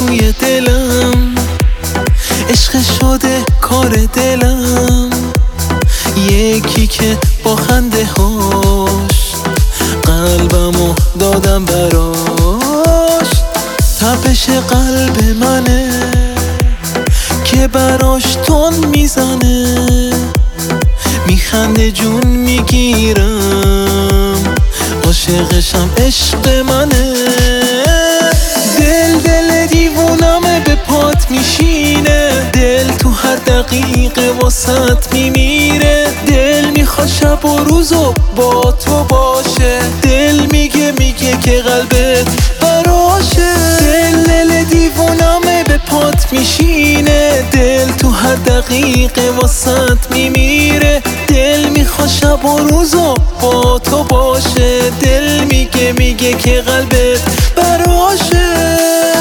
توی دلم، عشق شده کار دلم. یکی که با خنده هاش قلبمو دادم براش. تپش قلب منه که براش تون میزنه، میخنده جون میگیرم، عاشقشم عشق منه. دل دیوونمه به پات میشینه، دل تو هر دقیقه واسط میمیره. دل میخواد شب و روزو با تو باشه، دل میگه که قلبت براشه. دل دیوونمه به پات میشینه، دل تو هر دقیقه واسط میمیره. دل میخواد شب و روزو با تو باشه، دل میگه که قلبت براشه.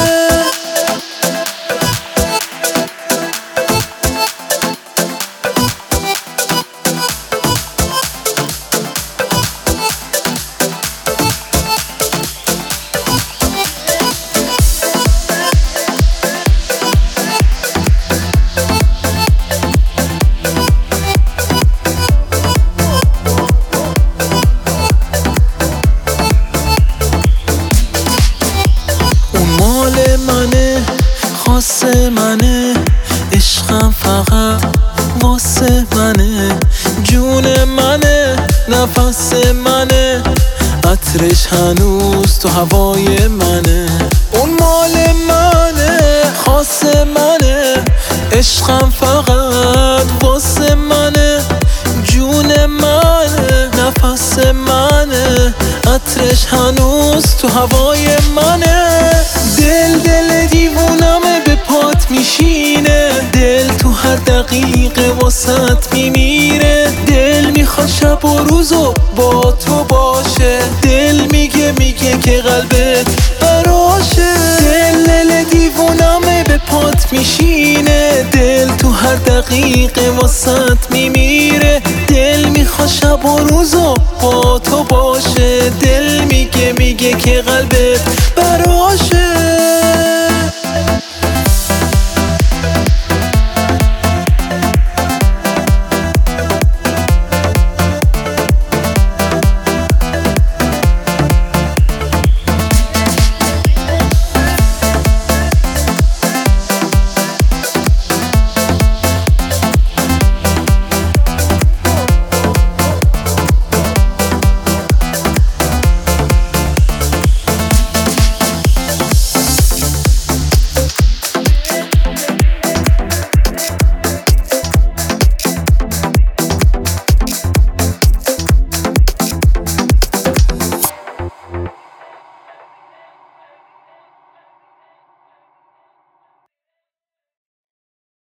خاص منه، عشقم فقط واسه منه. جون منه، نفس منه، عطرش هنوز تو هوای منه. اون مال منه، خاص منه، عشقم فقط واسه منه. جون منه، نفس منه، عطرش هنوز تو هوای منه. دل دیوونمه به پات میشینه، دل تو هر دقیقه واسط میمیره. دل میخواد شب و روزو با تو باشه، دل میگه که قلبت براشه. دل دیوونمه به پات میشینه، دل تو هر دقیقه واسط میمیره. دل میخواد شب و روزو با تو باشه، دل میگه که قلبت